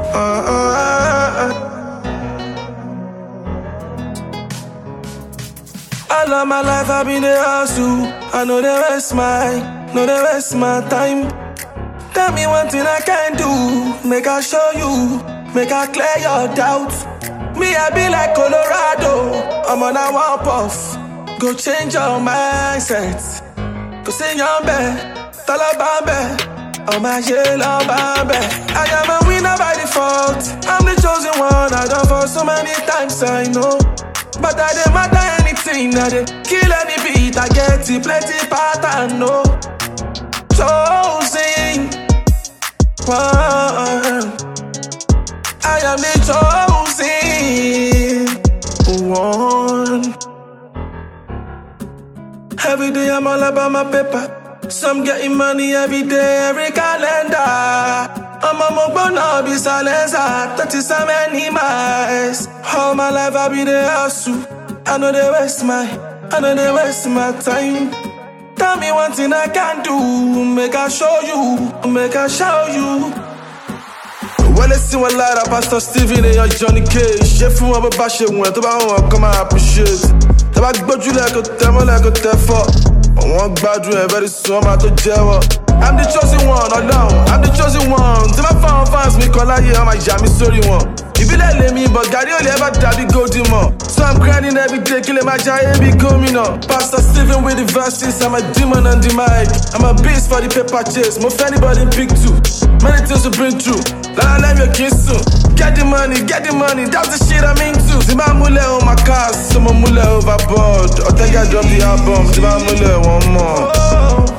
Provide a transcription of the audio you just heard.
All of my life I've been a hustle. I know they waste my time. Tell me one thing I can do. Make I show you, make I clear your doubts. Me, I be like Colorado. I'm on a one puff. Go change your mindset. Go sing your bed, Talabambe. Oh my yellow bambe. I am a winner by default. I'm the chosen one. I done for so many times, I know. But I didn't matter anything. I didn't kill any beat. I get it, plenty pattern, no. Chosen one. I am the chosen one. Every day I'm all about my paper. Some getting money every day, every calendar. I'm a mobile, be silencer. 30 so many miles. All my life I be the hustle. I know they waste my time. Tell me one thing I can do. Make I show you. Well, let's see one light up, Pastor Steven and your Johnny Cage. Chef who have a bash went about come and appreciate. Tabak budget like a demo, like a tefa. One bedroom, very soon I'm to jail. I'm the chosen one, alone. I'm the chosen one. To my fans, me call out here, I'm a jammy story one. You be like me, but Gary only ever dabby go demon. So I'm grinding every day, killing my giant, be coming up. Pastor Steven with the verses, I'm a demon on the mic. I'm a beast for the paper chase, more anybody pick two. Many things to bring through. Let your kiss soon. Get the money, that's the shit I'm into. Zima mule on my cars, some mule overboard. I think I drop the album, Zima mule one more.